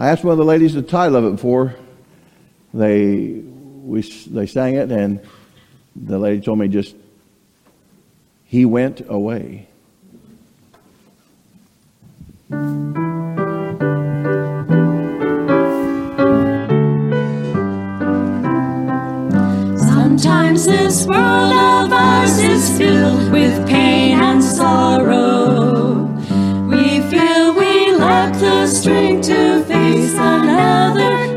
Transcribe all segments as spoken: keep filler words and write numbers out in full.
I asked one of the ladies the title of it before they we they sang it, and the lady told me just, "He went away." Sometimes this world of ours is filled with pain and sorrow. We feel we lack the strength to face another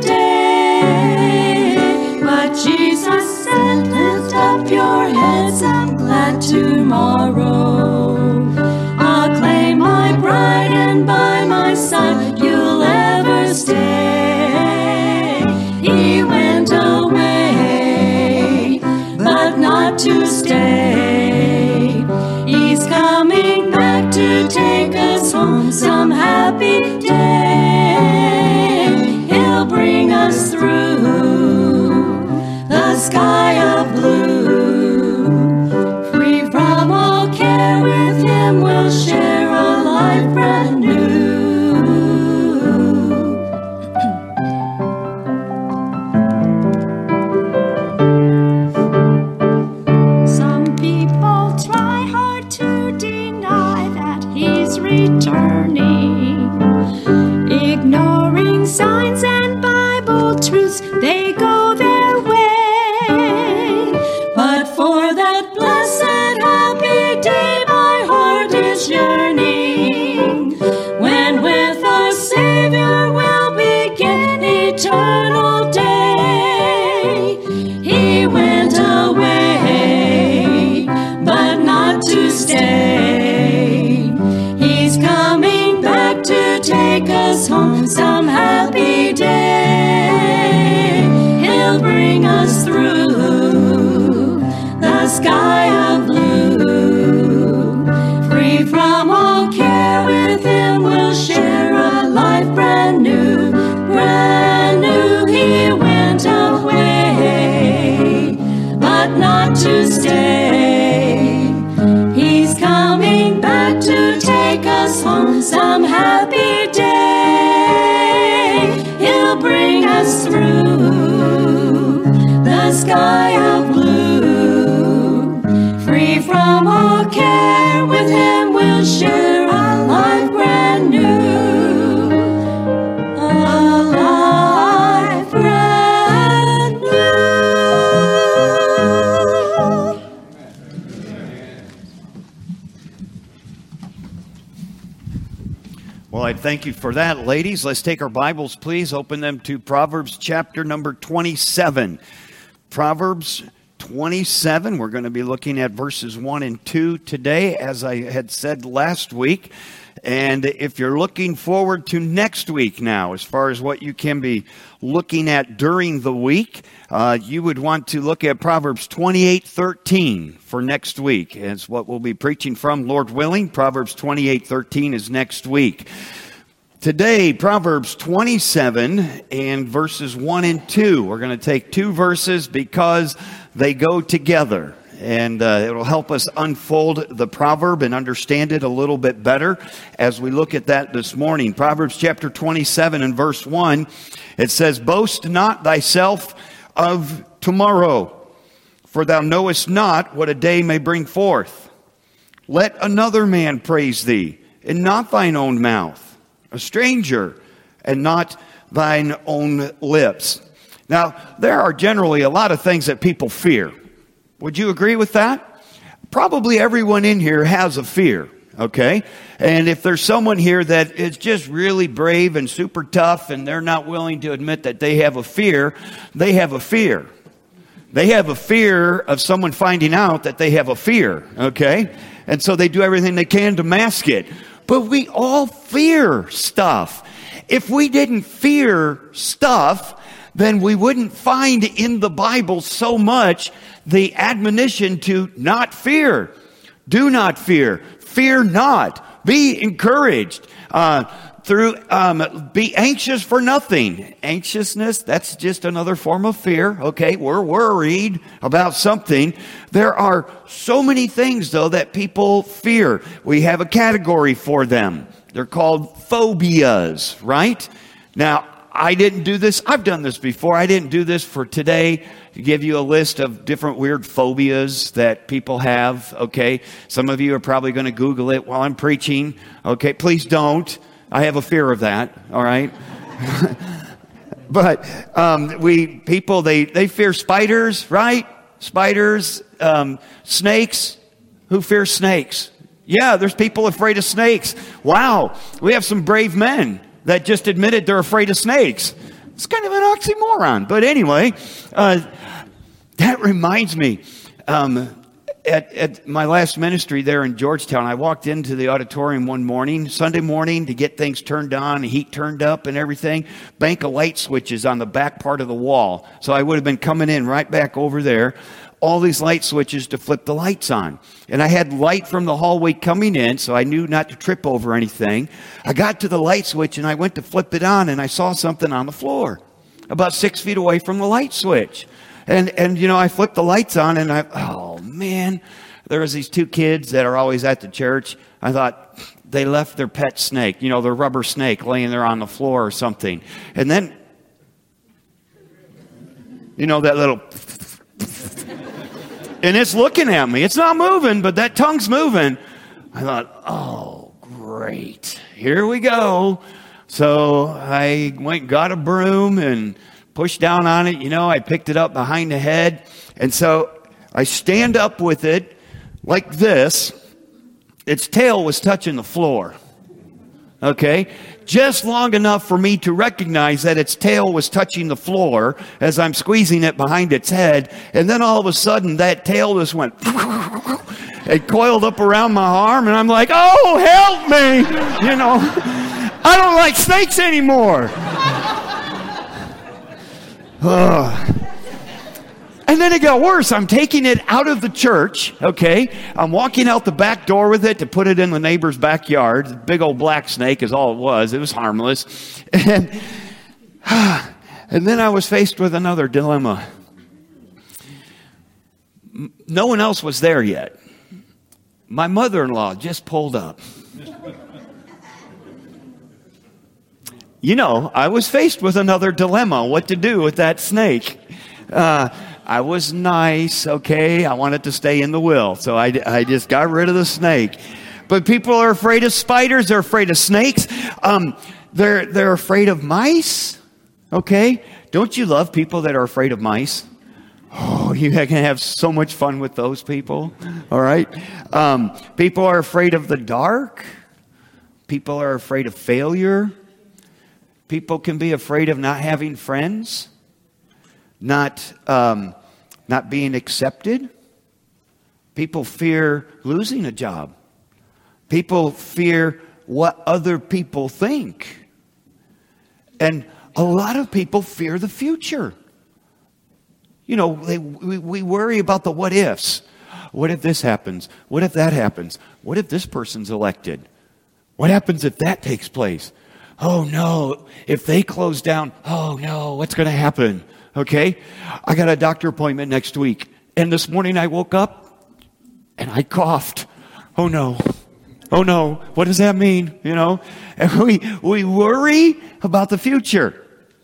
day. But Jesus said, lift up your heads, I'm glad tomorrow. I'll claim my bride, and by my side you'll ever stay. He went away, but not to stay. He's coming back to take us home some happy day. He'll bring us through the sky of blue. Free from all care, with him we'll share a life brand new. Returning, ignoring signs and Bible truths, they go their way. But for that blessed happy day, my heart is yearning, when with our Savior we'll begin eternal day. He went away, but not to stay. Take us home some happy day. He'll bring us through the sky of blue. Free from all care, with him we'll share a life brand new. Brand new. He went away, but not to stay. He's coming back to take us home some happy day. He'll bring us through the sky of blue. Free from all care, with him we'll share a life brand new. A life brand new. Well, I thank you for that, ladies. Let's take our Bibles, please. Open them to Proverbs chapter number twenty-seven. Proverbs twenty-seven. We're going to be looking at verses one and two today, as I had said last week. And if you're looking forward to next week now, as far as what you can be looking at during the week, uh, you would want to look at Proverbs twenty-eight thirteen for next week. It's what we'll be preaching from, Lord willing. Proverbs twenty-eight thirteen is next week. Today, Proverbs twenty-seven and verses one and two. We're going to take two verses because they go together. And uh, it'll help us unfold the proverb and understand it a little bit better as we look at that this morning. Proverbs chapter twenty-seven and verse one, it says, "Boast not thyself of tomorrow, for thou knowest not what a day may bring forth. Let another man praise thee, and not thine own mouth, a stranger, and not thine own lips." Now, there are generally a lot of things that people fear. Would you agree with that? Probably everyone in here has a fear, okay? And if there's someone here that is just really brave and super tough and they're not willing to admit that they have a fear, they have a fear. They have a fear of someone finding out that they have a fear, okay? And so they do everything they can to mask it. But we all fear stuff. If we didn't fear stuff, then we wouldn't find in the Bible so much the admonition to not fear. Do not fear. Fear not. Be encouraged. Uh, through um, be anxious for nothing. Anxiousness, that's just another form of fear. Okay, we're worried about something. There are so many things, though, that people fear. We have a category for them. They're called phobias, right? Now, I didn't do this. I've done this before. I didn't do this for today to give you a list of different weird phobias that people have, okay? Some of you are probably going to Google it while I'm preaching, okay? Please don't. I have a fear of that, all right? But um, we people, they, they fear spiders, right? Spiders, um, snakes. Who fears snakes? Yeah, there's people afraid of snakes. Wow, we have some brave men that just admitted they're afraid of snakes. It's kind of an oxymoron. But anyway, uh, that reminds me, um, at, at my last ministry there in Georgetown, I walked into the auditorium one morning, Sunday morning, to get things turned on, heat turned up and everything. Bank of light switches on the back part of the wall. So I would have been coming in right back over there. All these light switches to flip the lights on. And I had light from the hallway coming in, so I knew not to trip over anything. I got to the light switch and I went to flip it on, and I saw something on the floor about six feet away from the light switch. And, and you know, I flipped the lights on, and I, oh man, there was these two kids that are always at the church. I thought they left their pet snake, you know, their rubber snake laying there on the floor or something. And then, you know, that little... And it's looking at me. It's not moving, but that tongue's moving. I thought, oh, great. Here we go. So I went and got a broom and pushed down on it. You know, I picked it up behind the head. And so I stand up with it like this. Its tail was touching the floor. Okay? Just long enough for me to recognize that its tail was touching the floor as I'm squeezing it behind its head. And then all of a sudden, that tail just went, it coiled up around my arm, and I'm like, oh, help me! You know, I don't like snakes anymore. Ugh. And then it got worse. I'm taking it out of the church, okay? I'm walking out the back door with it to put it in the neighbor's backyard. The big old black snake is all it was. It was harmless. And, and then I was faced with another dilemma. No one else was there yet. My mother-in-law just pulled up. You know, I was faced with another dilemma, what to do with that snake. Uh, I was nice, okay? I wanted to stay in the will, so I, I just got rid of the snake. But people are afraid of spiders. They're afraid of snakes. Um, they're they're afraid of mice, okay? Don't you love people that are afraid of mice? Oh, you can have so much fun with those people, all right? Um, people are afraid of the dark. People are afraid of failure. People can be afraid of not having friends. Not, um, not being accepted. People fear losing a job. People fear what other people think. And a lot of people fear the future. You know, they, we, we worry about the what ifs. What if this happens? What if that happens? What if this person's elected? What happens if that takes place? Oh no, if they close down, oh no, what's going to happen? Okay, I got a doctor appointment next week. And this morning I woke up and I coughed. Oh no. Oh no. What does that mean? You know, and we, we worry about the future.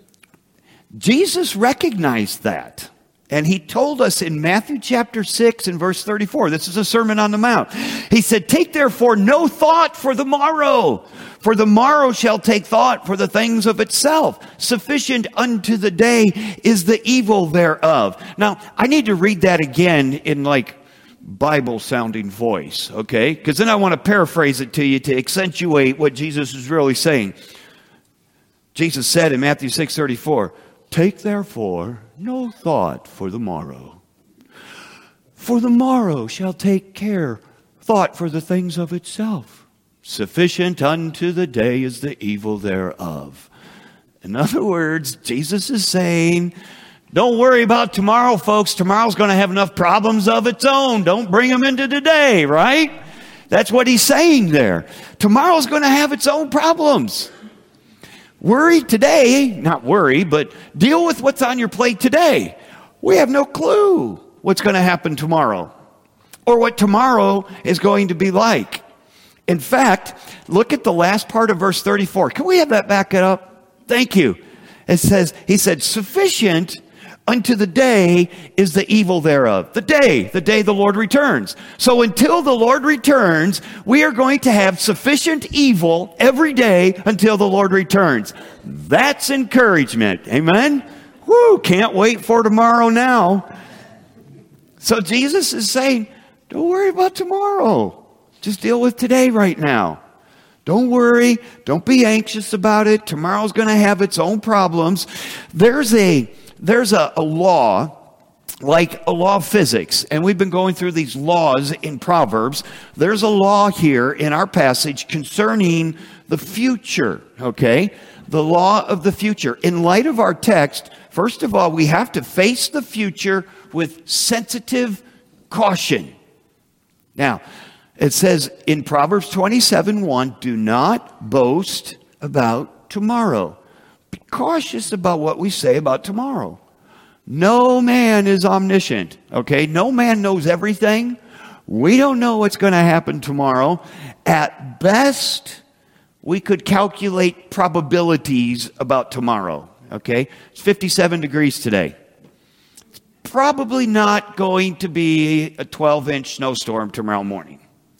Jesus recognized that. And he told us in Matthew chapter six and verse thirty-four, this is a Sermon on the Mount. He said, take therefore no thought for the morrow, for the morrow shall take thought for the things of itself. Sufficient unto the day is the evil thereof. Now, I need to read that again in like Bible sounding voice, okay? Because then I want to paraphrase it to you to accentuate what Jesus is really saying. Jesus said in Matthew six thirty-four, take therefore no thought for the morrow. For the morrow shall take care, thought for the things of itself. Sufficient unto the day is the evil thereof. In other words, Jesus is saying, don't worry about tomorrow, folks. Tomorrow's going to have enough problems of its own. Don't bring them into today, right? That's what he's saying there. Tomorrow's going to have its own problems. Worry today, not worry, but deal with what's on your plate today. We have no clue what's going to happen tomorrow or what tomorrow is going to be like. In fact, look at the last part of verse thirty-four. Can we have that back up? Thank you. It says, he said, sufficient unto the day is the evil thereof. The day, the day the Lord returns. So until the Lord returns, we are going to have sufficient evil every day until the Lord returns. That's encouragement. Amen? Woo, can't wait for tomorrow now. So Jesus is saying, don't worry about tomorrow. Just deal with today right now. Don't worry. Don't be anxious about it. Tomorrow's going to have its own problems. There's a There's a, a law, like a law of physics, and we've been going through these laws in Proverbs. There's a law here in our passage concerning the future, okay? The law of the future. In light of our text, first of all, we have to face the future with sensitive caution. Now, it says in Proverbs twenty-seven one, do not boast about tomorrow. Be cautious about what we say about tomorrow. No man is omniscient, okay? No man knows everything. We don't know what's going to happen tomorrow. At best, we could calculate probabilities about tomorrow, okay? It's fifty-seven degrees today. It's probably not going to be a twelve-inch snowstorm tomorrow morning.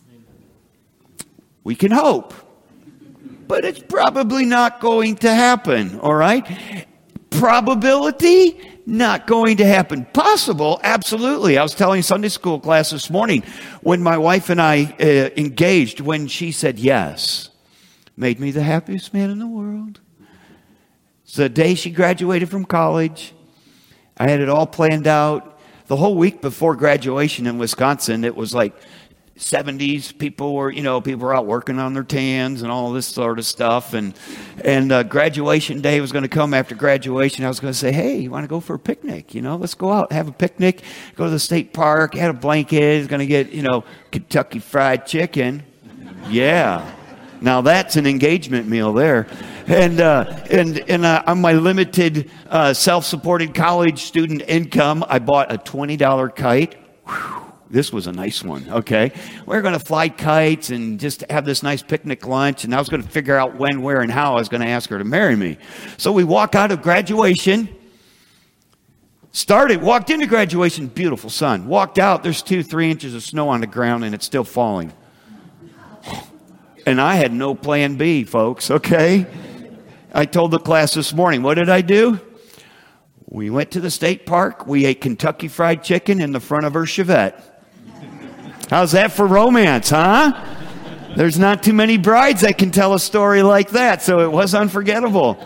We can hope. But it's probably not going to happen, all right? Probability, not going to happen. Possible, absolutely. I was telling Sunday school class this morning when my wife and I uh, engaged, when she said yes, made me the happiest man in the world. It's the day she graduated from college. I had it all planned out. The whole week before graduation in Wisconsin, it was like seventies, people were, you know, people were out working on their tans and all this sort of stuff. And and uh, graduation day was going to come after graduation. I was going to say, hey, you want to go for a picnic? You know, let's go out, have a picnic, go to the state park, add a blanket, going to get, you know, Kentucky Fried Chicken. Yeah. Now that's an engagement meal there. And uh, and and uh, on my limited uh, self-supported college student income, I bought a twenty dollars kite. Whew. This was a nice one, okay? We're going to fly kites and just have this nice picnic lunch, and I was going to figure out when, where, and how I was going to ask her to marry me. So we walk out of graduation, started, walked into graduation, beautiful sun. Walked out, there's two, three inches of snow on the ground, and it's still falling. And I had no plan B, folks, okay? I told the class this morning, what did I do? We went to the state park. We ate Kentucky Fried Chicken in the front of her Chevette. How's that for romance, huh? There's not too many brides that can tell a story like that, so it was unforgettable.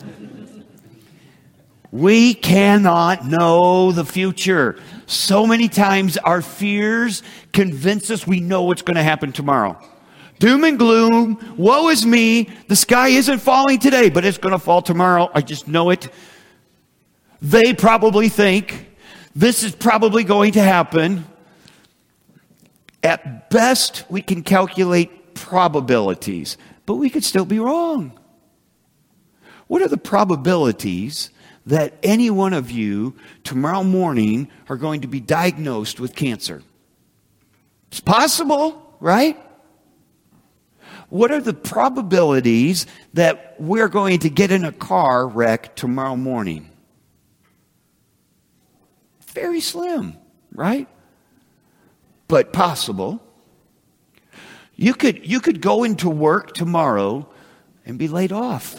We cannot know the future. So many times our fears convince us we know what's going to happen tomorrow. Doom and gloom, woe is me, the sky isn't falling today, but it's going to fall tomorrow. I just know it. They probably think this is probably going to happen. At best, we can calculate probabilities, but we could still be wrong. What are the probabilities that any one of you tomorrow morning are going to be diagnosed with cancer? It's possible, right? What are the probabilities that we're going to get in a car wreck tomorrow morning? Very slim, right? But possible. You could, you could go into work tomorrow and be laid off.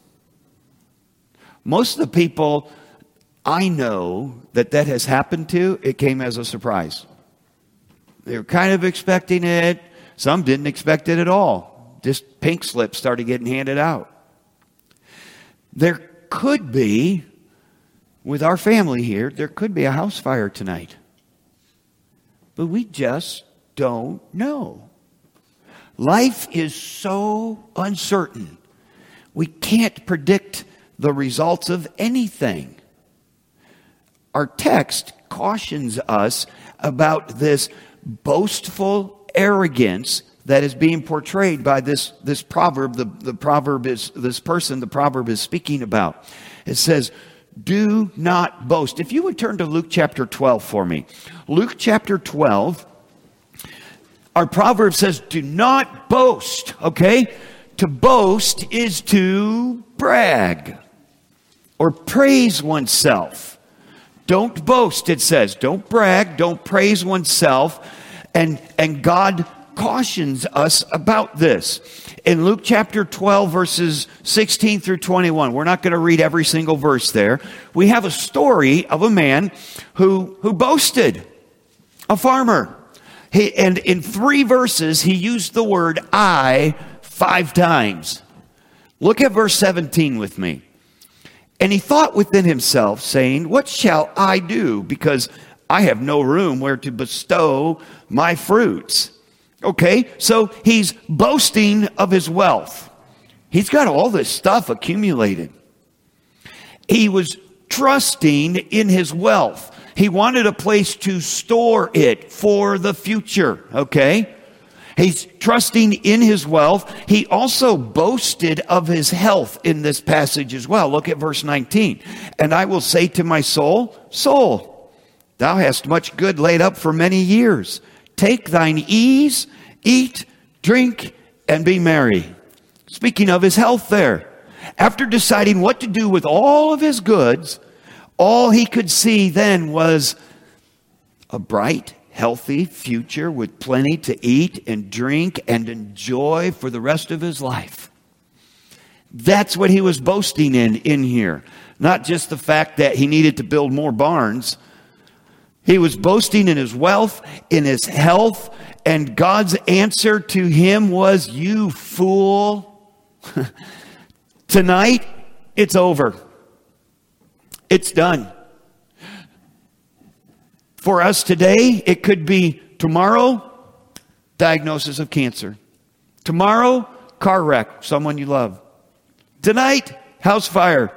Most of the people I know that that has happened to, it came as a surprise. They were kind of expecting it. Some didn't expect it at all. Just pink slips started getting handed out. There could be, with our family here, there could be a house fire tonight. But we just don't know. Life is so uncertain. We can't predict the results of anything. Our text cautions us about this boastful arrogance that is being portrayed by this, this proverb. The, the proverb is, this person the proverb is speaking about. It says, do not boast. If you would turn to Luke chapter twelve for me. Luke chapter twelve, our proverb says, do not boast, okay? To boast is to brag. or praise oneself. Don't boast, it says. Don't brag, don't praise oneself. And, and God cautions us about this. In Luke chapter twelve, verses sixteen through twenty-one, we're not going to read every single verse there. We have a story of a man who, who boasted, a farmer. He, and in three verses, he used the word I five times. Look at verse seventeen with me. And he thought within himself, saying, what shall I do? Because I have no room where to bestow my fruits. Okay, so he's boasting of his wealth. He's got all this stuff accumulated. He was trusting in his wealth. He wanted a place to store it for the future, okay? He's trusting in his wealth. He also boasted of his health in this passage as well. Look at verse nineteen. And I will say to my soul, soul, thou hast much good laid up for many years. Take thine ease, eat, drink, and be merry. Speaking of his health there. After deciding what to do with all of his goods, all he could see then was a bright, healthy future with plenty to eat and drink and enjoy for the rest of his life. That's what he was boasting in in here. Not just the fact that he needed to build more barns. He was boasting in his wealth, in his health, and God's answer to him was, you fool. Tonight, it's over. It's done. For us today, it could be tomorrow, diagnosis of cancer. Tomorrow, car wreck, someone you love. Tonight, house fire.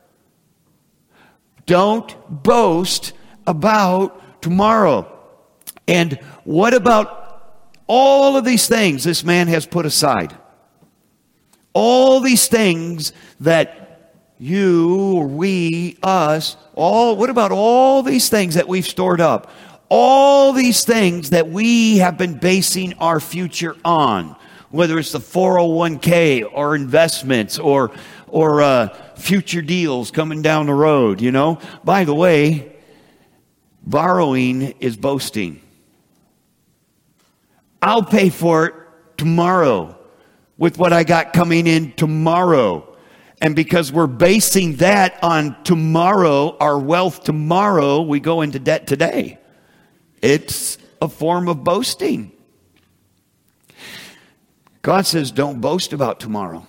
Don't boast about tomorrow. And what about all of these things this man has put aside? All these things that you or we, us, all, what about all these things that we've stored up? All these things that we have been basing our future on, whether it's the four oh one k or investments or, or uh, future deals coming down the road, you know. By the way, borrowing is boasting. I'll pay for it tomorrow with what I got coming in tomorrow. And because we're basing that on tomorrow, our wealth tomorrow, we go into debt today. It's a form of boasting. God says, don't boast about tomorrow.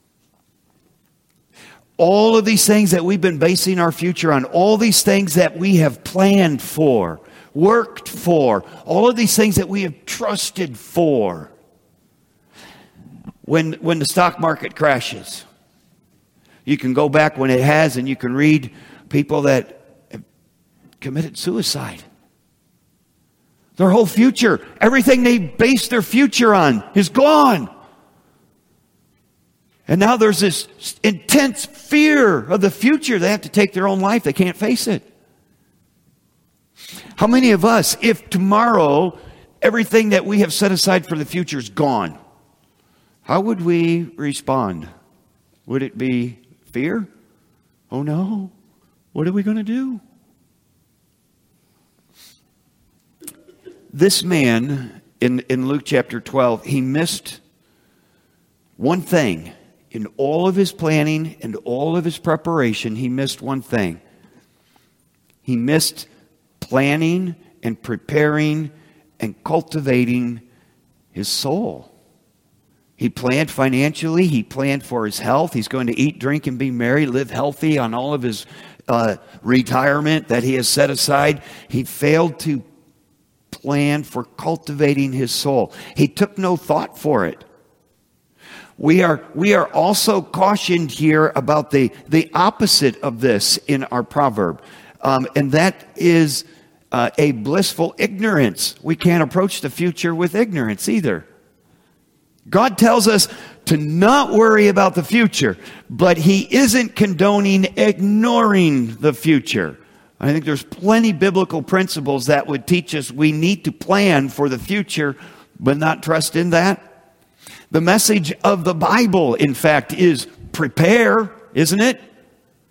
All of these things that we've been basing our future on, all these things that we have planned for, worked for, all of these things that we have trusted for. When, when the stock market crashes, you can go back when it has and you can read people that have committed suicide. Their whole future, everything they based their future on is gone. And now there's this intense fear of the future. They have to take their own life. They can't face it. How many of us, if tomorrow everything that we have set aside for the future is gone, how would we respond? Would it be fear? Oh no, what are we going to do? This man in, in Luke chapter twelve, he missed one thing. In all of his planning and all of his preparation, he missed one thing. He missed planning and preparing and cultivating his soul. He planned financially. He planned for his health. He's going to eat, drink, and be merry, live healthy on all of his uh, retirement that he has set aside. He failed to plan for cultivating his soul. He took no thought for it. We are, we are also cautioned here about the, the opposite of this in our proverb. Um, and that is uh, a blissful ignorance. We can't approach the future with ignorance either. God tells us to not worry about the future, but he isn't condoning ignoring the future. I think there's plenty biblical principles that would teach us we need to plan for the future, but not trust in that. The message of the Bible, in fact, is prepare, isn't it?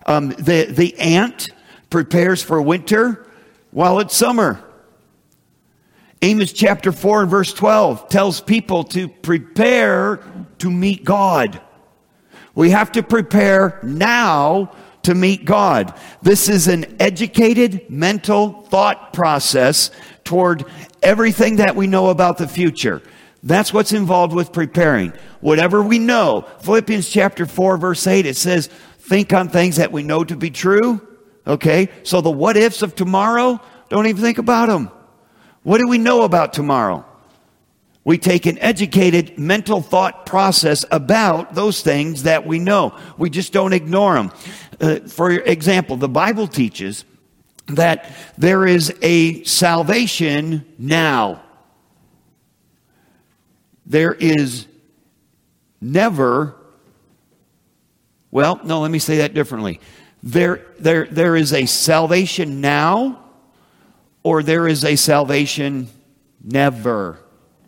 Um, the, the ant prepares for winter while it's summer. Amos chapter four and verse twelve tells people to prepare to meet God. We have to prepare now to meet God. This is an educated mental thought process toward everything that we know about the future. That's what's involved with preparing. Whatever we know. Philippians chapter four verse eight, it says, think on things that we know to be true. Okay, so the what ifs of tomorrow, don't even think about them. What do we know about tomorrow? We take an educated mental thought process about those things that we know. We just don't ignore them. Uh, for example, the Bible teaches that there is a salvation now. There is never, well, no, let me say that differently. There, there, there is a salvation now, or there is a salvation never.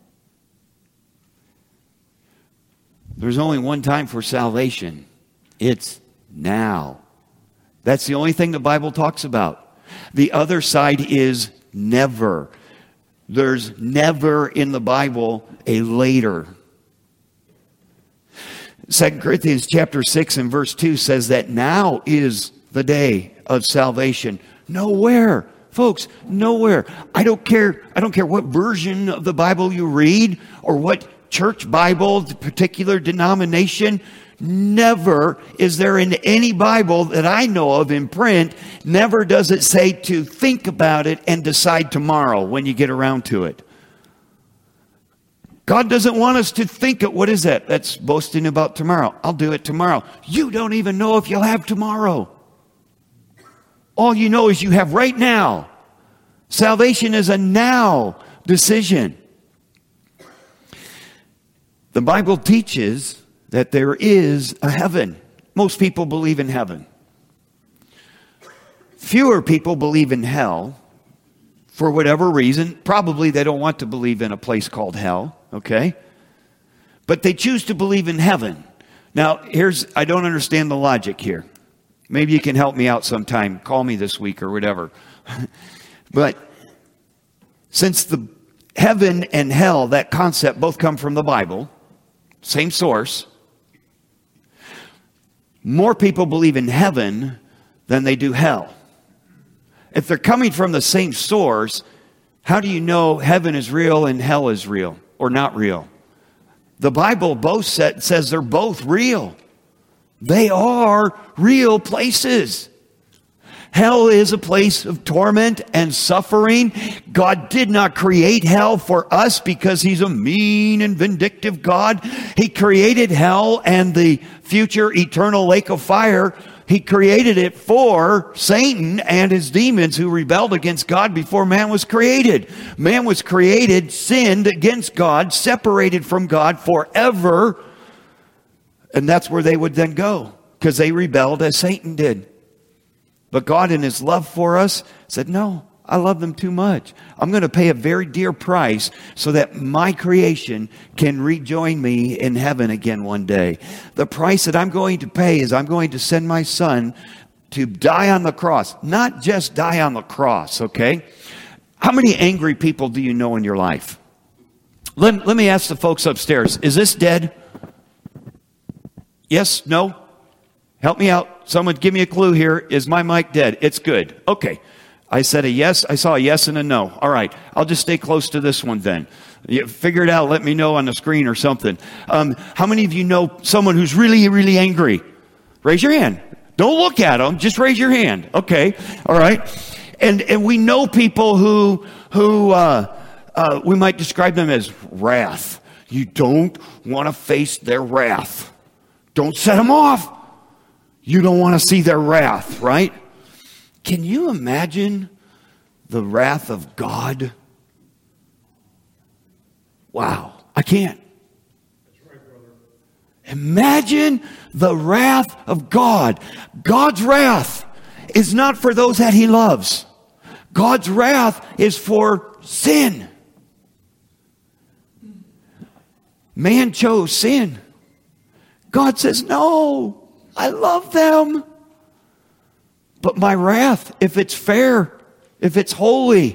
There's only one time for salvation. It's now. That's the only thing the Bible talks about. The other side is never. There's never in the Bible a later. Second Corinthians chapter six and verse two says that now is the day of salvation. Nowhere. Folks, nowhere. I don't care. I don't care what version of the Bible you read or what church Bible, the particular denomination. Never is there in any Bible that I know of in print, never does it say to think about it and decide tomorrow when you get around to it. God doesn't want us to think it. What is that? That's boasting about tomorrow. I'll do it tomorrow. You don't even know if you'll have tomorrow. All you know is you have right now. Salvation is a now decision. The Bible teaches that there is a heaven. Most people believe in heaven. Fewer people believe in hell for whatever reason. Probably they don't want to believe in a place called hell, okay? But they choose to believe in heaven. Now, here's, I don't understand the logic here. Maybe you can help me out sometime. Call me this week or whatever. But since the heaven and hell, that concept both come from the Bible, same source, more people believe in heaven than they do hell. If they're coming from the same source, how do you know heaven is real and hell is real or not real? The Bible both set, says they're both real. They are real places. Hell is a place of torment and suffering. God did not create hell for us because He's a mean and vindictive God. He created hell and the future eternal lake of fire. He created it for Satan and his demons who rebelled against God before man was created. Man was created, sinned against God, separated from God forever. And that's where they would then go because they rebelled as Satan did. But God in His love for us said, no, I love them too much. I'm going to pay a very dear price so that my creation can rejoin me in heaven again one day. The price that I'm going to pay is I'm going to send my Son to die on the cross. Not just die on the cross, okay? How many angry people do you know in your life? Let, let me ask the folks upstairs. Is this dead? Yes? No? Help me out. Someone give me a clue here. Is my mic dead? It's good. Okay. I said a yes. I saw a yes and a no. All right. I'll just stay close to this one then. You figure it out. Let me know on the screen or something. Um, how many of you know someone who's really, really angry? Raise your hand. Don't look at them. Just raise your hand. Okay. All right. And and we know people who who uh, uh, we might describe them as wrath. You don't want to face their wrath. Don't set them off. You don't want to see their wrath, right? Can you imagine the wrath of God? Wow, I can't. That's right, brother. Imagine the wrath of God. God's wrath is not for those that He loves. God's wrath is for sin. Man chose sin. God says, no, I love them. But my wrath, if it's fair, if it's holy,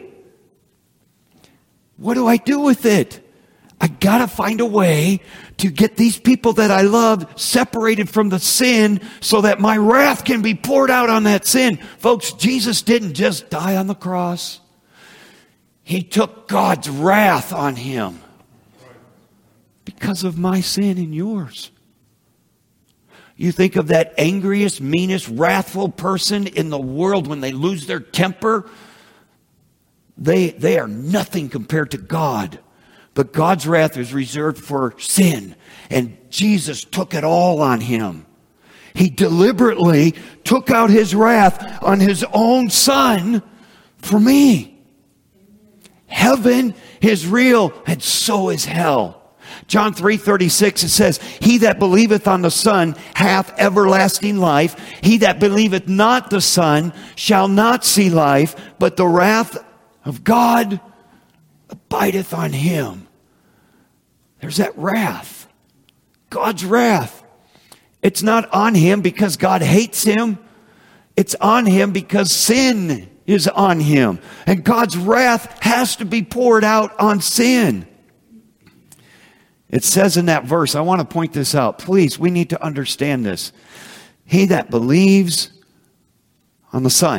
what do I do with it? I gotta find a way to get these people that I love separated from the sin so that my wrath can be poured out on that sin. Folks, Jesus didn't just die on the cross. He took God's wrath on him because of my sin and yours. You think of that angriest, meanest, wrathful person in the world when they lose their temper. They, they are nothing compared to God. But God's wrath is reserved for sin. And Jesus took it all on him. He deliberately took out his wrath on his own son for me. Heaven is real, and so is hell. John three thirty-six, it says, he that believeth on the Son hath everlasting life. He that believeth not the Son shall not see life, but the wrath of God abideth on him. There's that wrath. God's wrath. It's not on him because God hates him. It's on him because sin is on him. And God's wrath has to be poured out on sin. It says in that verse, I want to point this out. Please, we need to understand this. He that believes on the Son,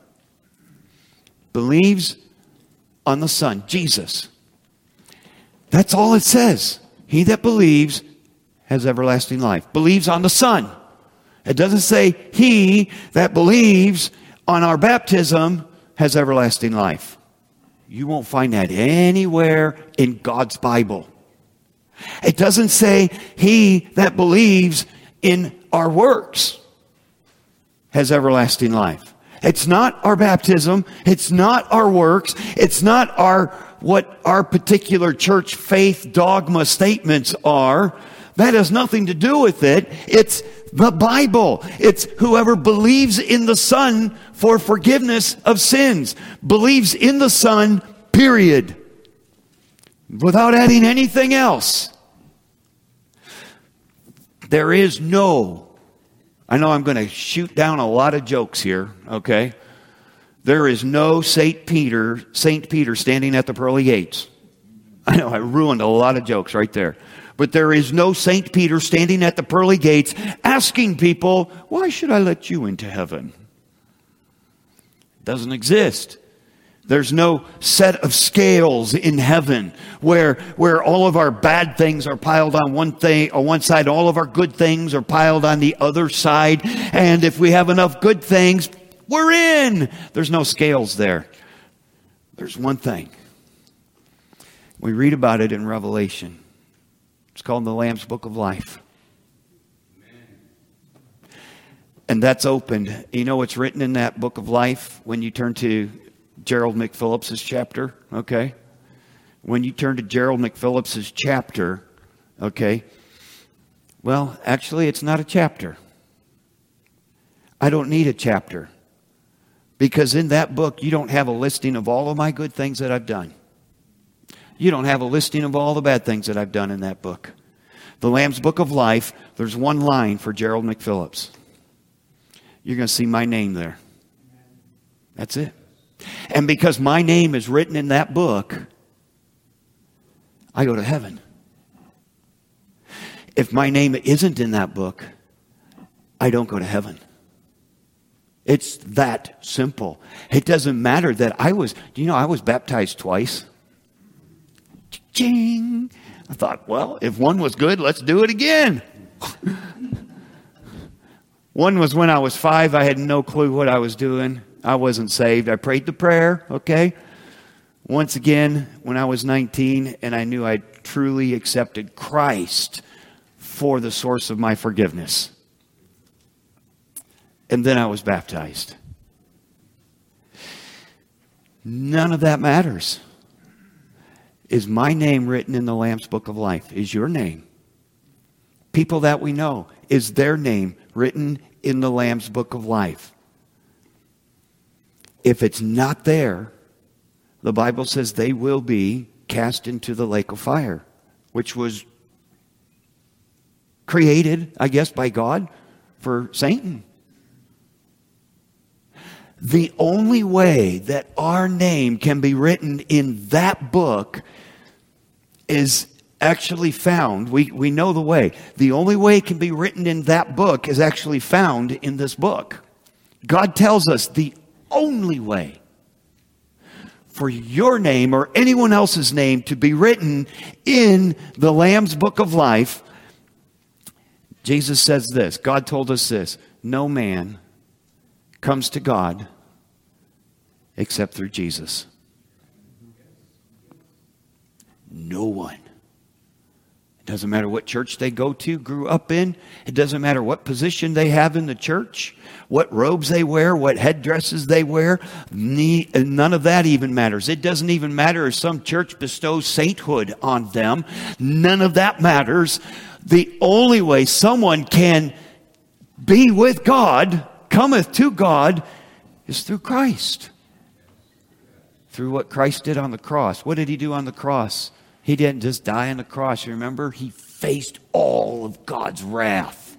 believes on the Son, Jesus. That's all it says. He that believes has everlasting life. Believes on the Son. It doesn't say he that believes on our baptism has everlasting life. You won't find that anywhere in God's Bible. It doesn't say he that believes in our works has everlasting life. It's not our baptism. It's not our works. It's not our what our particular church faith dogma statements are. That has nothing to do with it. It's the Bible. It's whoever believes in the Son for forgiveness of sins. Believes in the Son, period. Without adding anything else. There is no, I know I'm going to shoot down a lot of jokes here, okay? There is no Saint Peter, Saint Peter standing at the pearly gates. I know I ruined a lot of jokes right there. But there is no Saint Peter standing at the pearly gates asking people, why should I let you into heaven? It doesn't exist. There's no set of scales in heaven where, where all of our bad things are piled on one thing, on one side, all of our good things are piled on the other side. And if we have enough good things, we're in. There's no scales there. There's one thing. We read about it in Revelation. It's called the Lamb's Book of Life. And that's opened. You know what's written in that book of life when you turn to Gerald McPhillips's chapter, okay? When you turn to Gerald McPhillips's chapter, okay? Well, actually, it's not a chapter. I don't need a chapter. Because in that book, you don't have a listing of all of my good things that I've done. You don't have a listing of all the bad things that I've done in that book. The Lamb's Book of Life, there's one line for Gerald McPhillips. You're going to see my name there. That's it. And because my name is written in that book, I go to heaven. If my name isn't in that book, I don't go to heaven. It's that simple. It doesn't matter that I was, do you know, I was baptized twice. Ching. I thought, well, if one was good, let's do it again. One was when I was five. I had no clue what I was doing. I wasn't saved. I prayed the prayer, okay? Once again, when I was nineteen, and I knew I truly accepted Christ for the source of my forgiveness. And then I was baptized. None of that matters. Is my name written in the Lamb's Book of Life? Is your name? People that we know, is their name written in the Lamb's Book of Life? If it's not there, the Bible says they will be cast into the lake of fire, which was created, I guess, by God for Satan. The only way that our name can be written in that book is actually found. We, we know the way. The only way it can be written in that book is actually found in this book. God tells us the only way for your name or anyone else's name to be written in the Lamb's book of life. Jesus says this. God told us this. No man comes to God except through Jesus. No one. It doesn't matter what church they go to, grew up in. It doesn't matter what position they have in the church, what robes they wear, what headdresses they wear. None of that even matters. It doesn't even matter if some church bestows sainthood on them. None of that matters. The only way someone can be with God, cometh to God, is through Christ. Through what Christ did on the cross. What did he do on the cross? He didn't just die on the cross, you remember? He faced all of God's wrath.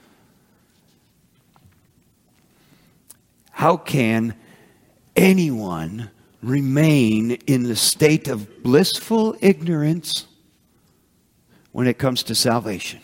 How can anyone remain in the state of blissful ignorance when it comes to salvation?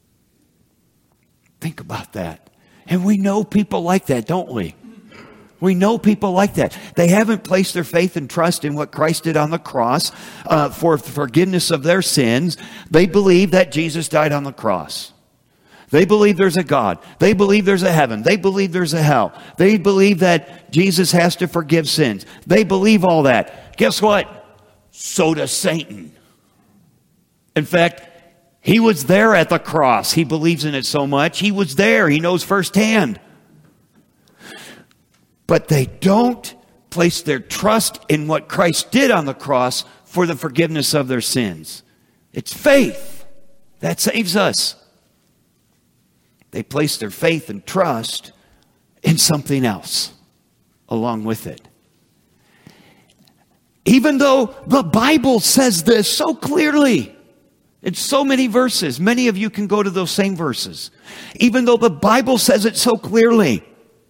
Think about that. And we know people like that, don't we? We know people like that. They haven't placed their faith and trust in what Christ did on the cross uh, for forgiveness of their sins. They believe that Jesus died on the cross. They believe there's a God. They believe there's a heaven. They believe there's a hell. They believe that Jesus has to forgive sins. They believe all that. Guess what? So does Satan. In fact, he was there at the cross. He believes in it so much. He was there. He knows firsthand. But they don't place their trust in what Christ did on the cross for the forgiveness of their sins. It's faith that saves us. They place their faith and trust in something else along with it. Even though the Bible says this so clearly, in so many verses, many of you can go to those same verses. Even though the Bible says it so clearly,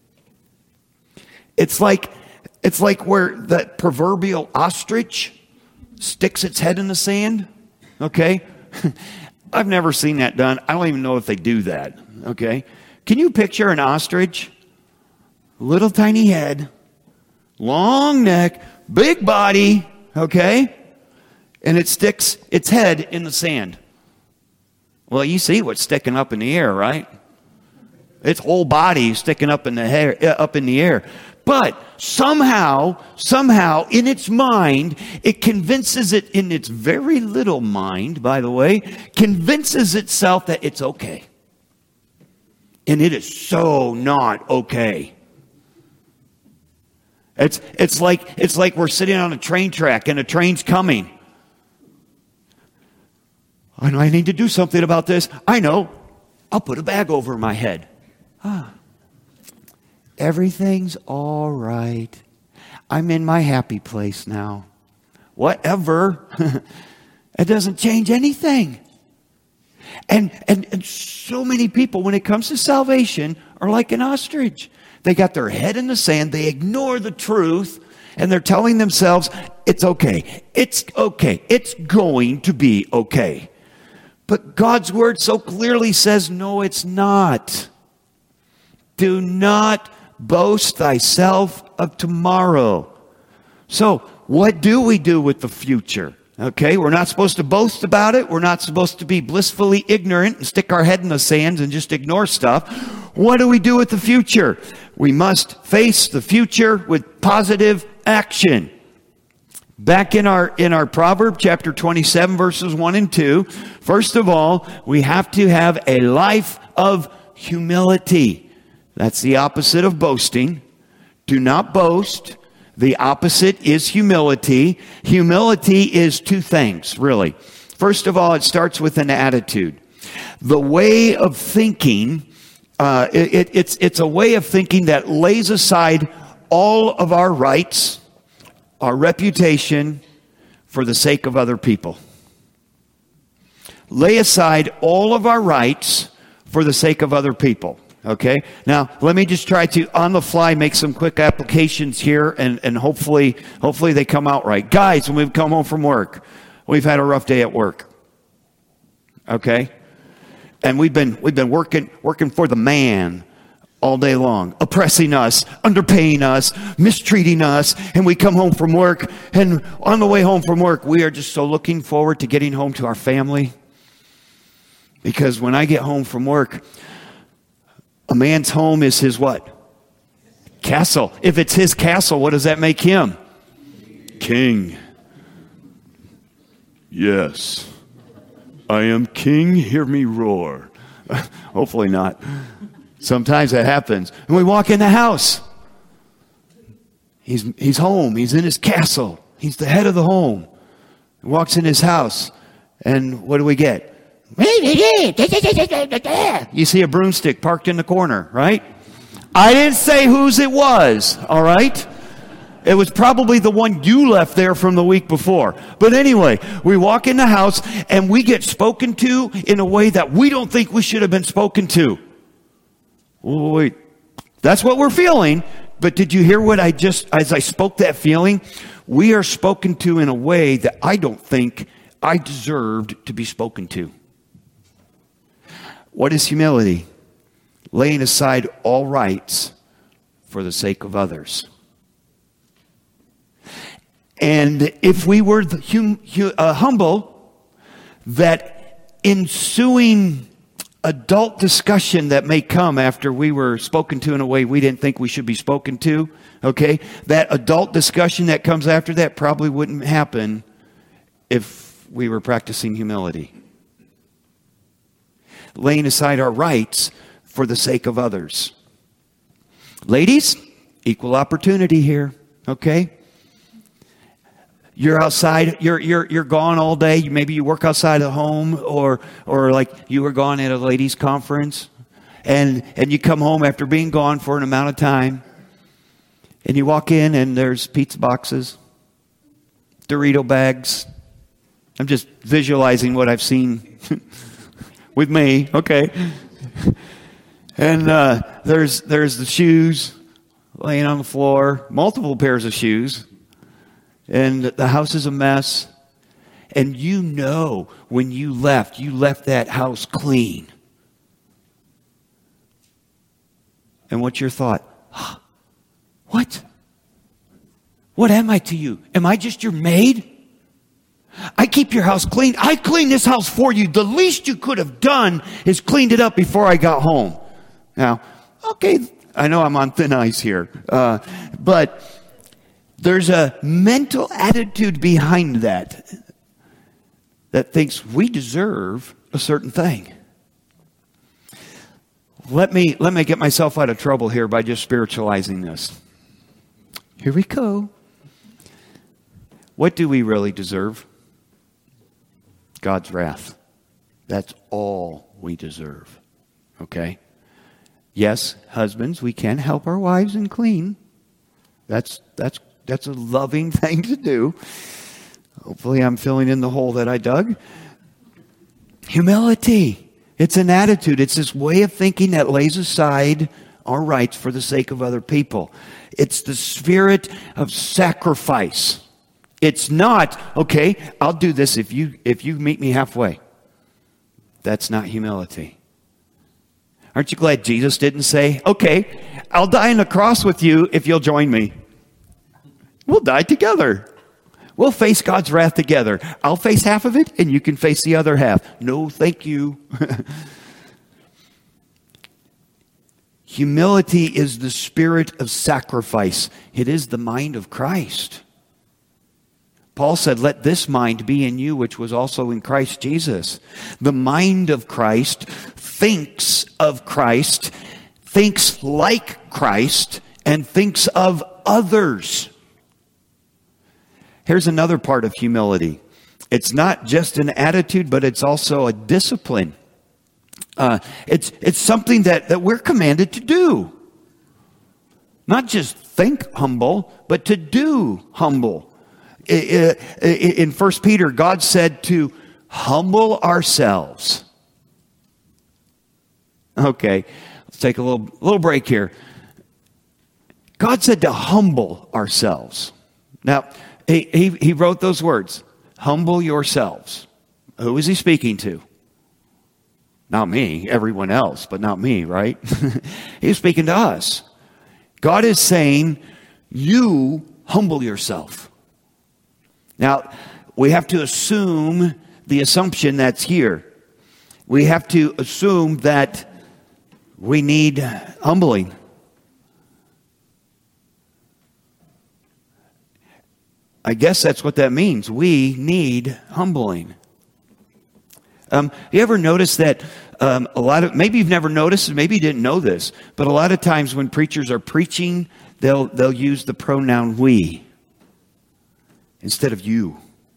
It's like, it's like where that proverbial ostrich sticks its head in the sand. Okay? I've never seen that done. I don't even know if they do that. Okay? Can you picture an ostrich? Little tiny head, long neck, big body, okay? And it sticks its head in the sand. Well, you see what's sticking up in the air, right? Its whole body sticking up in the hair, up in the air. But somehow, somehow, in its mind, it convinces it, in its very little mind, by the way, convinces itself that it's okay. And it is so not okay. It's, it's like, it's like we're sitting on a train track and a train's coming. I know I need to do something about this. I know. I'll put a bag over my head. Ah. Everything's all right. I'm in my happy place now. Whatever. It doesn't change anything. And, and, and so many people, when it comes to salvation, are like an ostrich. They got their head in the sand. They ignore the truth. And they're telling themselves, it's okay. It's okay. It's going to be okay. But God's word so clearly says, no, it's not. Do not boast thyself of tomorrow. So, what do we do with the future? Okay, we're not supposed to boast about it. We're not supposed to be blissfully ignorant and stick our head in the sand and just ignore stuff. What do we do with the future? We must face the future with positive action. Back in our in our Proverb chapter twenty-seven, verses one and two, first of all, we have to have a life of humility. That's the opposite of boasting. Do not boast. The opposite is humility. Humility is two things, really. First of all, it starts with an attitude. The way of thinking, uh, it, it's, it's a way of thinking that lays aside all of our rights, our reputation, for the sake of other people. Lay aside all of our rights for the sake of other people. Okay? Now, let me just try to, on the fly, make some quick applications here, and, and hopefully, hopefully they come out right. Guys, when we've come home from work, we've had a rough day at work. Okay? And we've been, we've been working, working for the man all day long, oppressing us, underpaying us, mistreating us, and we come home from work, and on the way home from work, we are just so looking forward to getting home to our family. Because when I get home from work, a man's home is his what? Castle. If it's his castle, what does that make him? King. Yes. I am king, hear me roar. Hopefully not. Sometimes that happens. And we walk in the house. He's, he's home. He's in his castle. He's the head of the home. He walks in his house. And what do we get? You see a broomstick parked in the corner, right? I didn't say whose it was, all right? It was probably the one you left there from the week before. But anyway, we walk in the house and we get spoken to in a way that we don't think we should have been spoken to. Wait, that's what we're feeling. But did you hear what I just, as I spoke that feeling? We are spoken to in a way that I don't think I deserved to be spoken to. What is humility? Laying aside all rights for the sake of others. And if we were the hum, uh, humble, that ensuing adult discussion that may come after we were spoken to in a way we didn't think we should be spoken to, okay, that adult discussion that comes after that probably wouldn't happen if we were practicing humility. Laying aside our rights for the sake of others. Ladies, equal opportunity here, okay? You're outside, you're you're you're gone all day. Maybe you work outside of home, or or like you were gone at a ladies' conference, and and you come home after being gone for an amount of time, and you walk in and there's pizza boxes, Dorito bags. I'm just visualizing what I've seen with me, okay? And uh, there's there's the shoes laying on the floor, multiple pairs of shoes. And the house is a mess. And you know when you left, you left that house clean. And what's your thought? Oh, what? What am I to you? Am I just your maid? I keep your house clean. I cleaned this house for you. The least you could have done is cleaned it up before I got home. Now, okay, I know I'm on thin ice here. Uh, but... There's a mental attitude behind that that thinks we deserve a certain thing. Let me let me get myself out of trouble here by just spiritualizing this. Here we go. What do we really deserve? God's wrath. That's all we deserve. Okay? Yes, husbands, we can help our wives and clean. That's that's That's a loving thing to do. Hopefully I'm filling in the hole that I dug. Humility. It's an attitude. It's this way of thinking that lays aside our rights for the sake of other people. It's the spirit of sacrifice. It's not, okay, I'll do this if you if you meet me halfway. That's not humility. Aren't you glad Jesus didn't say, okay, I'll die on the cross with you if you'll join me. We'll die together. We'll face God's wrath together. I'll face half of it, and you can face the other half. No, thank you. Humility is the spirit of sacrifice. It is the mind of Christ. Paul said, let this mind be in you, which was also in Christ Jesus. The mind of Christ thinks of Christ, thinks like Christ, and thinks of others. Here's another part of humility. It's not just an attitude, but it's also a discipline. Uh, it's it's something that, that we're commanded to do. Not just think humble, but to do humble. In First Peter, God said to humble ourselves. Okay, Let's take a little, little break here. God said to humble ourselves. Now, he, he, he wrote those words, humble yourselves. Who is he speaking to? Not me, everyone else, but not me, right? He's speaking to us. God is saying, you humble yourself. Now, we have to assume the assumption that's here. We have to assume that we need humbling. I guess that's what that means. We need humbling. Um, you ever notice that um, a lot of, maybe you've never noticed, maybe you didn't know this, but a lot of times when preachers are preaching, they'll they'll use the pronoun we instead of you.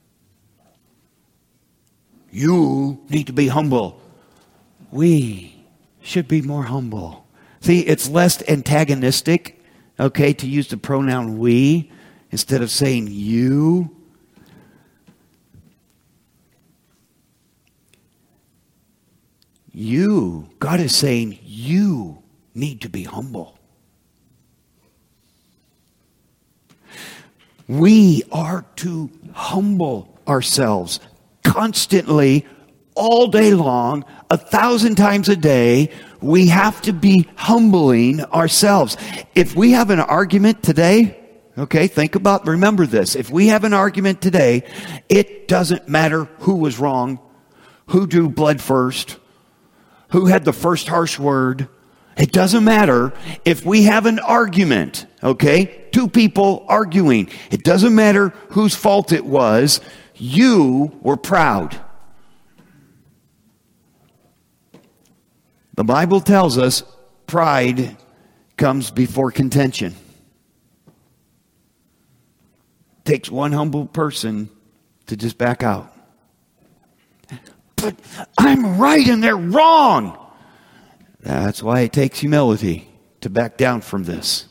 You need to be humble. We should be more humble. See, it's less antagonistic, okay, to use the pronoun we instead of saying you. You, God is saying you need to be humble. We are to humble ourselves constantly, all day long, a thousand times a day. We have to be humbling ourselves. If we have an argument today, okay, think about, remember this. If we have an argument today, it doesn't matter who was wrong, who drew blood first, who had the first harsh word. It doesn't matter. If we have an argument, okay, two people arguing, it doesn't matter whose fault it was, you were proud. The Bible tells us pride comes before contention. It takes one humble person to just back out. But I'm right and they're wrong. That's why it takes humility to back down from this.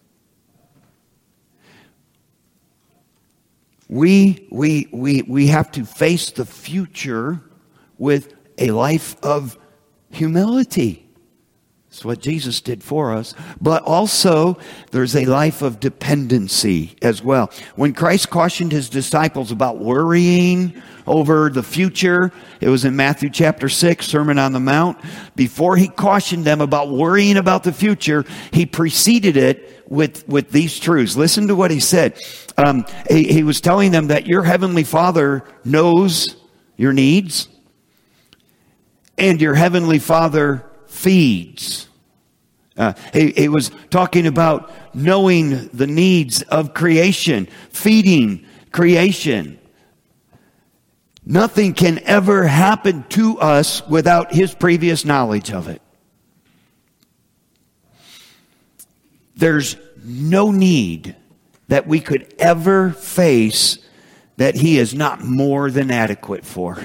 We, we, we, we have to face the future with a life of humility. That's what Jesus did for us. But also, there's a life of dependency as well. When Christ cautioned his disciples about worrying over the future, it was in Matthew chapter six, Sermon on the Mount. Before he cautioned them about worrying about the future, he preceded it with, with these truths. Listen to what he said. Um, he, he was telling them that your heavenly Father knows your needs, and your heavenly Father feeds. Uh, he, he was talking about knowing the needs of creation, feeding creation. Nothing can ever happen to us without his previous knowledge of it. There's no need that we could ever face that he is not more than adequate for.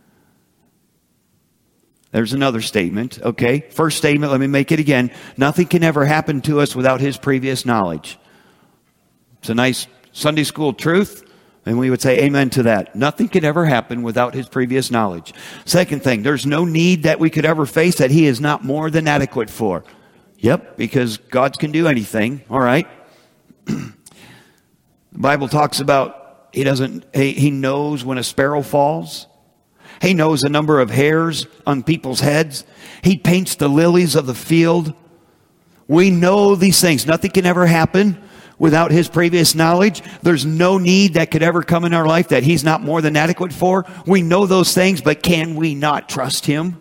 There's another statement, okay? First statement, let me make it again. Nothing can ever happen to us without his previous knowledge. It's a nice Sunday school truth, and we would say amen to that. Nothing can ever happen without his previous knowledge. Second thing, there's no need that we could ever face that he is not more than adequate for. Yep, because God can do anything, all right? The Bible talks about he doesn't, he, he knows when a sparrow falls. He knows the number of hairs on people's heads. He paints the lilies of the field. We know these things. Nothing can ever happen without his previous knowledge. There's no need that could ever come in our life that he's not more than adequate for. We know those things, but can we not trust him?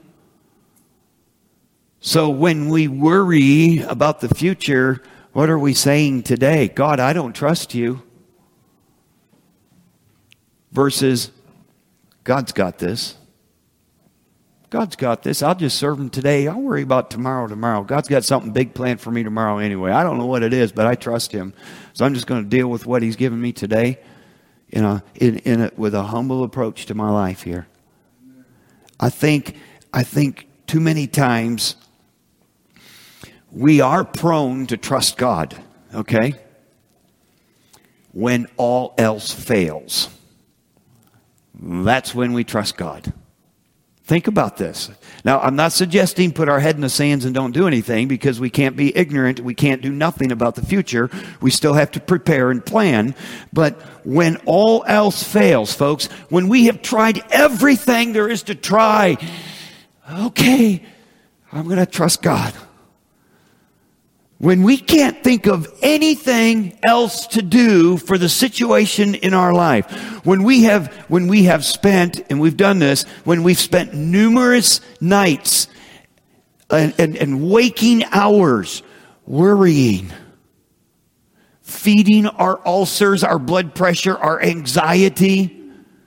So when we worry about the future, what are we saying today? God, I don't trust you. Versus, God's got this. God's got this. I'll just serve him today. I'll worry about tomorrow tomorrow. God's got something big planned for me tomorrow anyway. I don't know what it is, but I trust him. So I'm just going to deal with what he's given me today in a, in, in a, with a humble approach to my life here. I think, I think too many times we are prone to trust God, okay, when all else fails. That's when we trust God. Think about this. Now, I'm not suggesting put our head in the sands and don't do anything, because we can't be ignorant. We can't do nothing about the future. We still have to prepare and plan. But when all else fails, folks, when we have tried everything there is to try, okay, I'm going to trust God. When we can't think of anything else to do for the situation in our life, when we have, when we have spent, and we've done this, when we've spent numerous nights and, and, and waking hours worrying, feeding our ulcers, our blood pressure, our anxiety,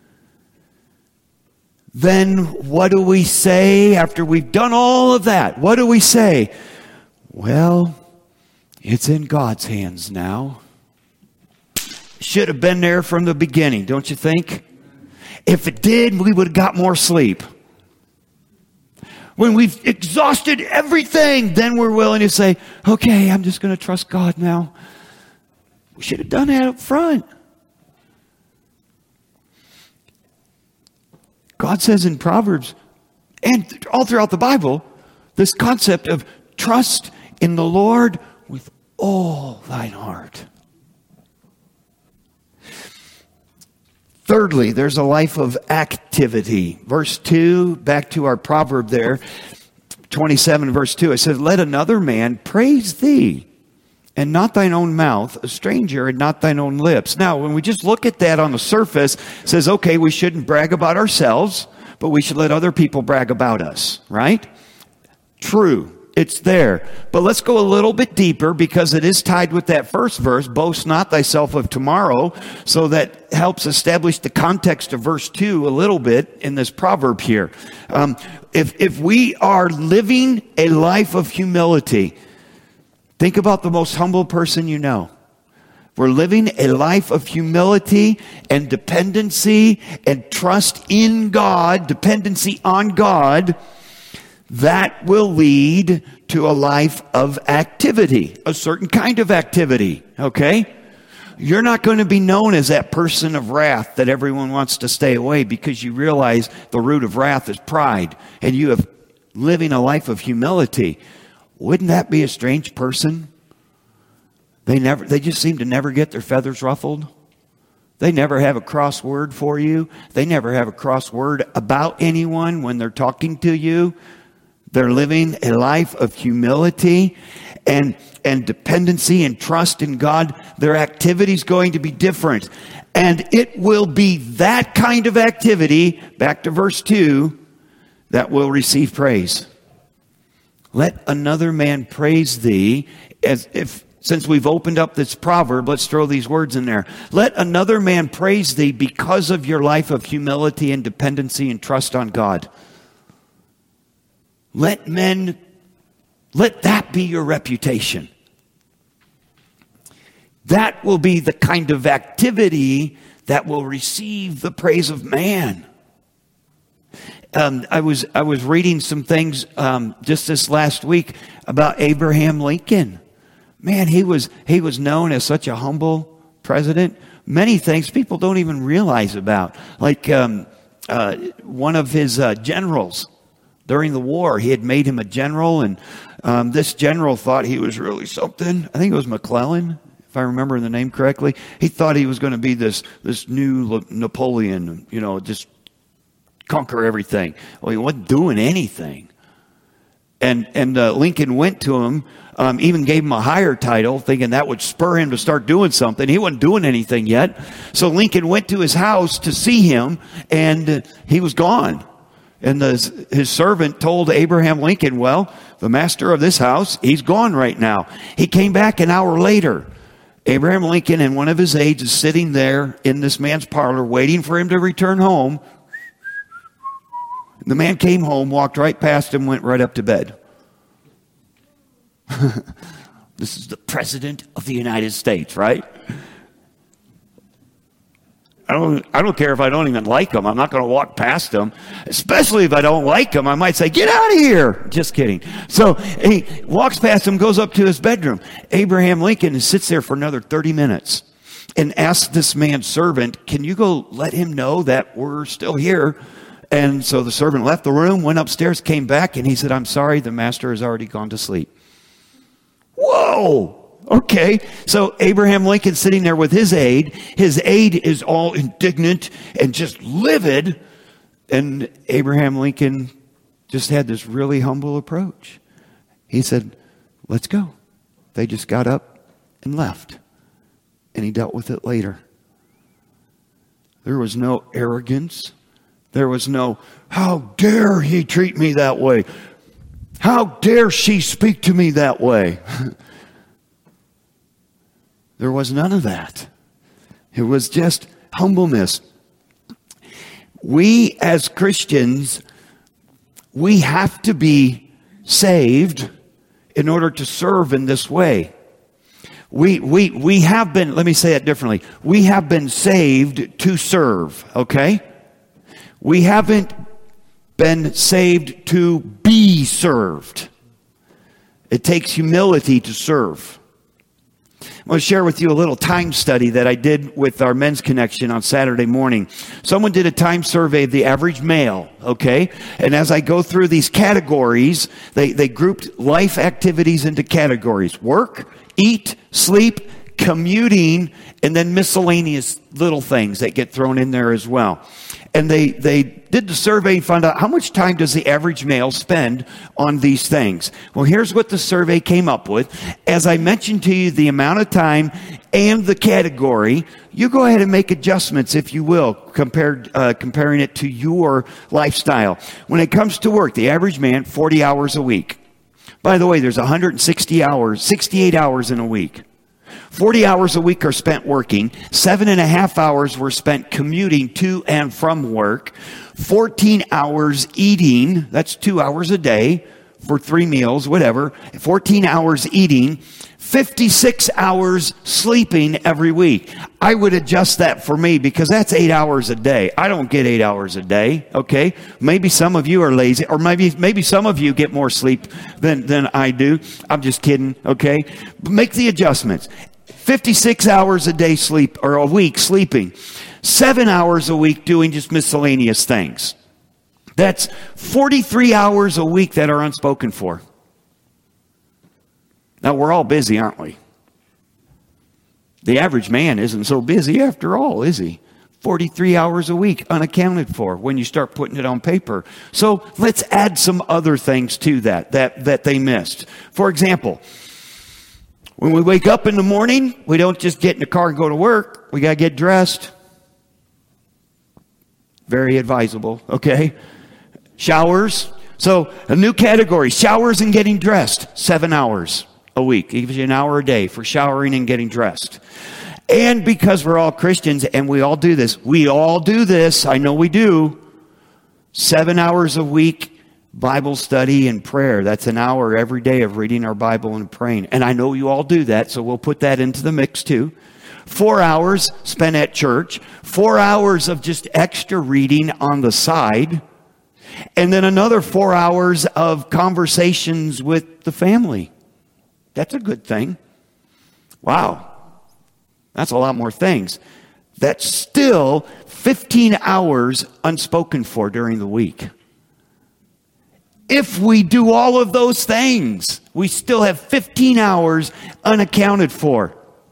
then what do we say after we've done all of that? What do we say? Well, it's in God's hands now. Should have been there from the beginning, don't you think? If it did, we would have got more sleep. When we've exhausted everything, then we're willing to say, okay, I'm just going to trust God now. We should have done that up front. God says in Proverbs, and all throughout the Bible, this concept of trust in the Lord with all thine heart. Thirdly, there's a life of activity. Verse two, back to our proverb there, twenty-seven verse two, it says, let another man praise thee, and not thine own mouth, a stranger, and not thine own lips. Now, when we just look at that on the surface, it says, okay, we shouldn't brag about ourselves, but we should let other people brag about us, right? True. It's there. But let's go a little bit deeper, because it is tied with that first verse, boast not thyself of tomorrow. So that helps establish the context of verse two a little bit in this proverb here. Um, if, if we are living a life of humility, think about the most humble person you know. We're living a life of humility and dependency and trust in God, dependency on God. That will lead to a life of activity, a certain kind of activity, okay? You're not going to be known as that person of wrath that everyone wants to stay away, because you realize the root of wrath is pride, and you have living a life of humility. Wouldn't that be a strange person? They never, they just seem to never get their feathers ruffled. They never have a cross word for you. They never have a cross word about anyone when they're talking to you. They're living a life of humility and, and dependency and trust in God. Their activity is going to be different. And it will be that kind of activity, back to verse two, that will receive praise. Let another man praise thee. As if, since we've opened up this proverb, let's throw these words in there. Let another man praise thee because of your life of humility and dependency and trust on God. Let men, let that be your reputation. That will be the kind of activity that will receive the praise of man. Um, I was I was reading some things um, just this last week about Abraham Lincoln. Man, he was he was known as such a humble president. Many things people don't even realize about, like um, uh, one of his uh, generals. During the war, he had made him a general, and um, this general thought he was really something. I think it was McClellan, if I remember the name correctly. He thought he was going to be this this new Napoleon, you know, just conquer everything. Well, he wasn't doing anything. And and uh, Lincoln went to him, um, even gave him a higher title, thinking that would spur him to start doing something. He wasn't doing anything yet. So Lincoln went to his house to see him, and uh, he was gone. And the, his servant told Abraham Lincoln, well, the master of this house, he's gone right now. He came back an hour later. Abraham Lincoln and one of his aides is sitting there in this man's parlor waiting for him to return home. The man came home, walked right past him, went right up to bed. This is the President of the United States, right? I don't, I don't care if I don't even like him. I'm not going to walk past him. Especially if I don't like him, I might say, get out of here. Just kidding. So he walks past him, goes up to his bedroom. Abraham Lincoln sits there for another thirty minutes and asks this man's servant, can you go let him know that we're still here? And so the servant left the room, went upstairs, came back, and he said, I'm sorry, the master has already gone to sleep. Whoa! Okay, so Abraham Lincoln sitting there with his aide. His aide is all indignant and just livid. And Abraham Lincoln just had this really humble approach. He said, let's go. They just got up and left. And he dealt with it later. There was no arrogance. There was no, how dare he treat me that way? How dare she speak to me that way? There was none of that. It was just humbleness. We as Christians, we have to be saved in order to serve in this way. We, we, we have been, let me say it differently. We have been saved to serve, okay? We haven't been saved to be served. It takes humility to serve. I want to share with you a little time study that I did with our Men's Connection on Saturday morning. Someone did a time survey of the average male, okay? And as I go through these categories, they, they grouped life activities into categories. Work, eat, sleep, commuting, and then miscellaneous little things that get thrown in there as well. And they, they did the survey and found out how much time does the average male spend on these things. Well, here's what the survey came up with. As I mentioned to you, the amount of time and the category, you go ahead and make adjustments, if you will, compared, uh, comparing it to your lifestyle. When it comes to work, the average man, forty hours a week. By the way, there's one hundred sixty hours, sixty-eight hours in a week. forty hours a week are spent working. Seven and a half hours were spent commuting to and from work. fourteen hours eating. That's two hours a day for three meals, whatever. fourteen hours eating. fifty-six hours sleeping every week. I would adjust that for me because that's eight hours a day. I don't get eight hours a day, okay? Maybe some of you are lazy, or maybe maybe some of you get more sleep than, than I do. I'm just kidding, okay? Make the adjustments. fifty-six hours a day sleep, or a week sleeping. Seven hours a week doing just miscellaneous things. That's forty-three hours a week that are unspoken for. Now, we're all busy, aren't we? The average man isn't so busy after all, is he? forty-three hours a week unaccounted for when you start putting it on paper. So let's add some other things to that, that, that they missed. For example, when we wake up in the morning, we don't just get in the car and go to work. We got to get dressed. Very advisable, okay? Showers. So a new category, showers and getting dressed, seven hours a week. It gives you an hour a day for showering and getting dressed. And because we're all Christians and we all do this, we all do this, I know we do, seven hours a week Bible study and prayer. That's an hour every day of reading our Bible and praying. And I know you all do that, so we'll put that into the mix too. Four hours spent at church. Four hours of just extra reading on the side. And then another four hours of conversations with the family. That's a good thing. Wow. That's a lot more things. That's still fifteen hours unspoken for during the week. If we do all of those things, we still have fifteen hours unaccounted for.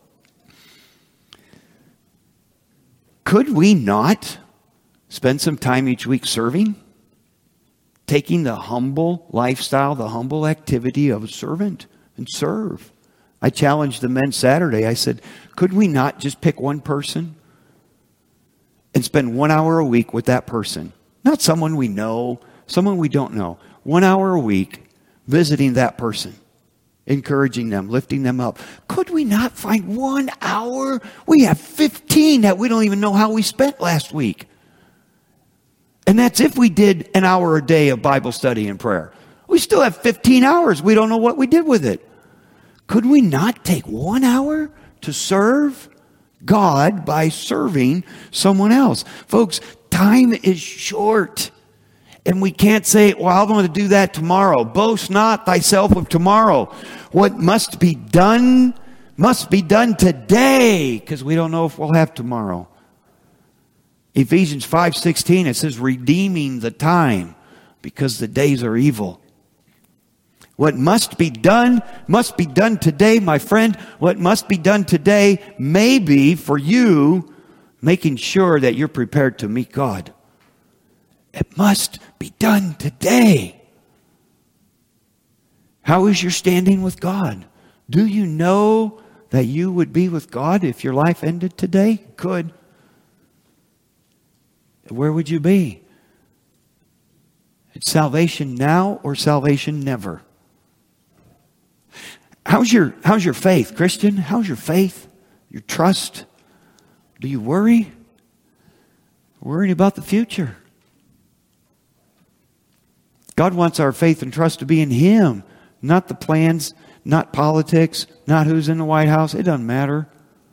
Could we not spend some time each week serving? Taking the humble lifestyle, the humble activity of a servant and serve. I challenged the men Saturday. I said, could we not just pick one person and spend one hour a week with that person? Not someone we know, someone we don't know. One hour a week visiting that person, encouraging them, lifting them up. Could we not find one hour? We have fifteen that we don't even know how we spent last week. And that's if we did an hour a day of Bible study and prayer. We still have fifteen hours. We don't know what we did with it. Could we not take one hour to serve God by serving someone else? Folks, time is short. And we can't say, well, I'm going to do that tomorrow. Boast not thyself of tomorrow. What must be done must be done today, because we don't know if we'll have tomorrow. Ephesians five sixteen, it says, redeeming the time because the days are evil. What must be done, must be done today, my friend. What must be done today may be for you making sure that you're prepared to meet God. It must be done today. How is your standing with God? Do you know that you would be with God if your life ended today? Could. Where would you be? It's salvation now or salvation never. How's your, how's your faith, Christian? How's your faith? Your trust? Do you worry? Worrying about the future. God wants our faith and trust to be in Him, not the plans, not politics, not who's in the White House. It doesn't matter.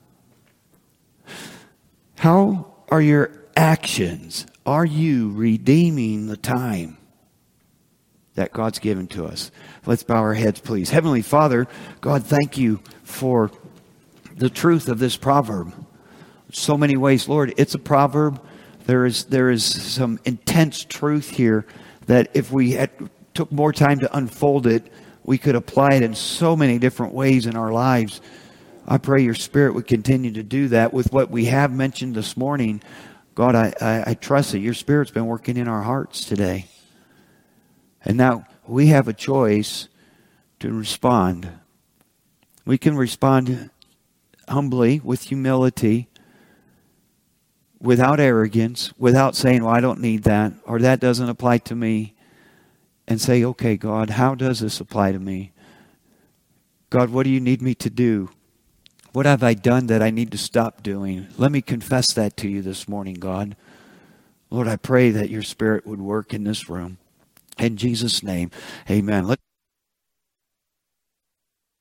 How are your actions? Are you redeeming the time that God's given to us? Let's bow our heads, please. Heavenly Father, God, thank you for the truth of this proverb. So many ways, Lord, it's a proverb. There is there is some intense truth here that if we had took more time to unfold it, we could apply it in so many different ways in our lives. I pray your Spirit would continue to do that with what we have mentioned this morning. God, I, I, I trust that your Spirit's been working in our hearts today. And now we have a choice to respond. We can respond humbly, with humility, without arrogance, without saying, well, I don't need that, or that doesn't apply to me. And say, okay, God, how does this apply to me? God, what do you need me to do? What have I done that I need to stop doing? Let me confess that to you this morning, God. Lord, I pray that your Spirit would work in this room. In Jesus' name, amen. Let